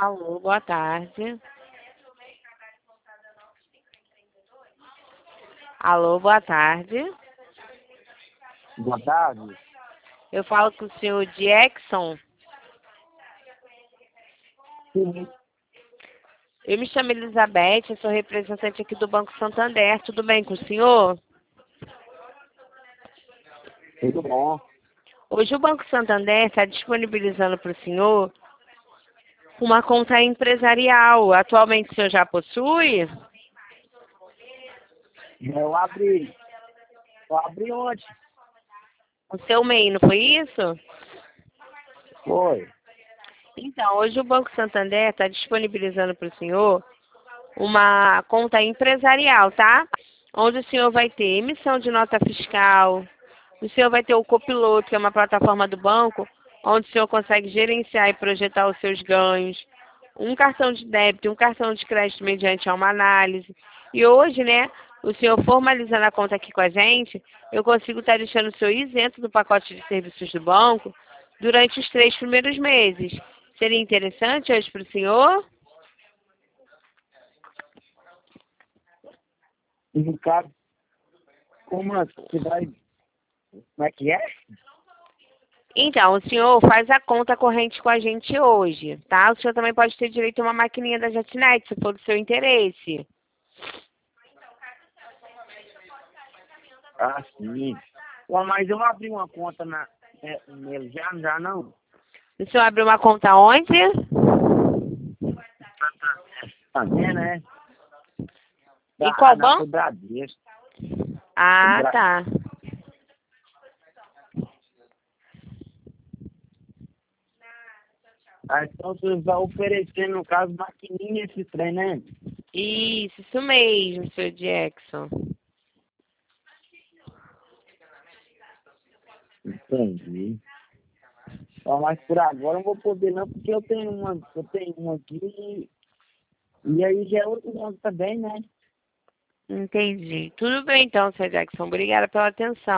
Alô, boa tarde. Alô, boa tarde. Boa tarde. Eu falo com o senhor Jackson. Sim, Eu me chamo Elizabeth, eu sou representante aqui do Banco Santander. Tudo bem com o senhor? tudo bom. Hoje o Banco Santander está disponibilizando para o senhor uma conta empresarial. Atualmente o senhor já possui? Eu abri ontem. O seu MEI, não foi isso? Foi. Então, hoje o Banco Santander está disponibilizando para o senhor uma conta empresarial, tá? Onde o senhor vai ter emissão de nota fiscal, o senhor vai ter o Copiloto, que é uma plataforma do banco, onde o senhor consegue gerenciar e projetar os seus ganhos, um cartão de débito e um cartão de crédito mediante uma análise. E hoje, né, o senhor formalizando a conta aqui com a gente, eu consigo estar deixando o senhor isento do pacote de serviços do banco durante os 3 primeiros meses. Seria interessante hoje para o senhor? E no caso, como você vai. Como é que é? Então, o senhor faz a conta corrente com a gente hoje, tá? O senhor também pode ter direito a uma maquininha da JetNet, se for do seu interesse. Ah, sim. Pô, mas eu abri uma conta nele já não? O senhor abriu uma conta onde? Tá vendo, né? Em qual Na banco? Bradesco. Ah, tá. Ah, então você vai oferecer, no caso, maquininha esse trem, né? Isso mesmo, seu Jackson. Entendi. Ó, mas por agora eu não vou poder não, porque eu tenho uma aqui e aí já é outro banco também, né? Entendi. Tudo bem então, seu Jackson. Obrigada pela atenção.